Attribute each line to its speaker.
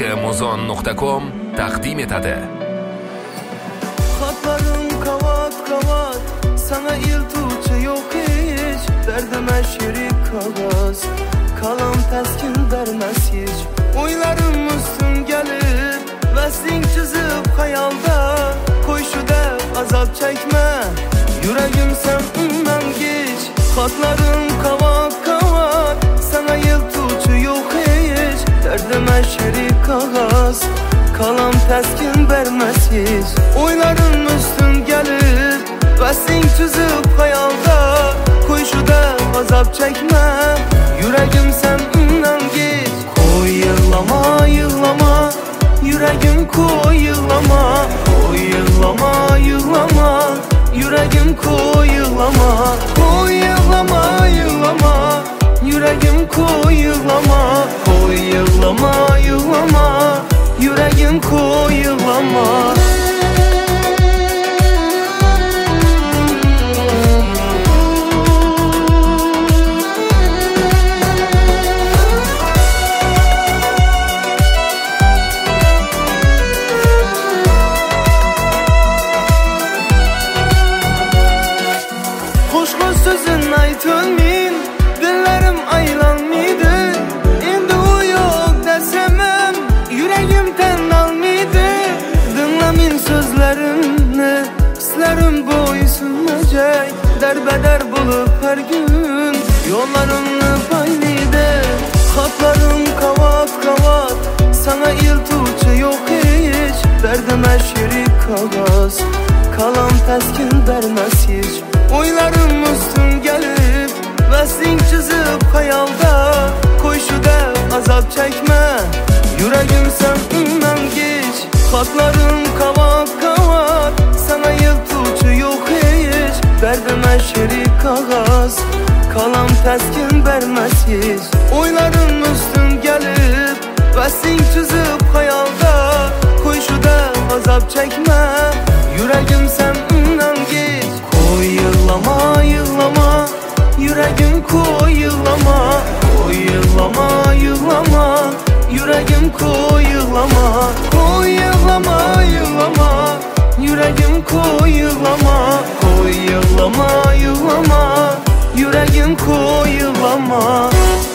Speaker 1: Muzon.com taqdim etadi.
Speaker 2: Xatlarım kavat kavat, sana iltuçu yok hiç. Derdime şerik kağız, kalam teskin vermez hiç. Oylarım üstün gelir, vesling çizip hayalda. Koy şu dev azap çekme, yüreğim sen ondan geç. Xatlarım kavat kavat, sana iltuçu yok hiç. Derdime şerik kağız, kalam teskin vermez hiç. Oyların üstün gelir, vesling çizip hayalda. Koy şu dev azap çekme, yüreğim sen ondan geç. Koy yığlama yığlama, yüreğim koy yığlama. Koy yığlama yığlama, yüreğim koy yığlama. Koy yığlama yığlama, yüreğim koy yığlama. Koy yığlama yığlama, yüreğim koy yığlama. Hoşlu sözün aytın min, dillerim aylanmaydı. Endi o yok desemem, yüreğimden almaydı. Dinlemin sözlerini, hislerim boysunmayacak. Derbeder bulup her gün, yollarımı paylaydı. Xatlarım kavat kavat, sana iltuçu yok hiç. Derdime şerik kağız, kalam teskin vermez hiç. Oylarım üstün gelip, vesling çizip hayalda. Koy şu dev azap çekme, yüreğim sen ondan geç. Xatlarım kavat kavat, sana iltuçu yok hiç. Derdime şerik kağız, kalam teskin vermez hiç. Oylarım üstün gelip, vesling çizip hayalda. Koy şu dev azap çekme, yüreğim sen ondan geç. Koy yığlama yığlama, yüreğim koy yığlama. Koy yığlama yığlama, yüreğim koy yığlama. Koy yığlama yığlama, yüreğim koy yığlama. Koy yığlama yığlama, yüreğim koy yığlama.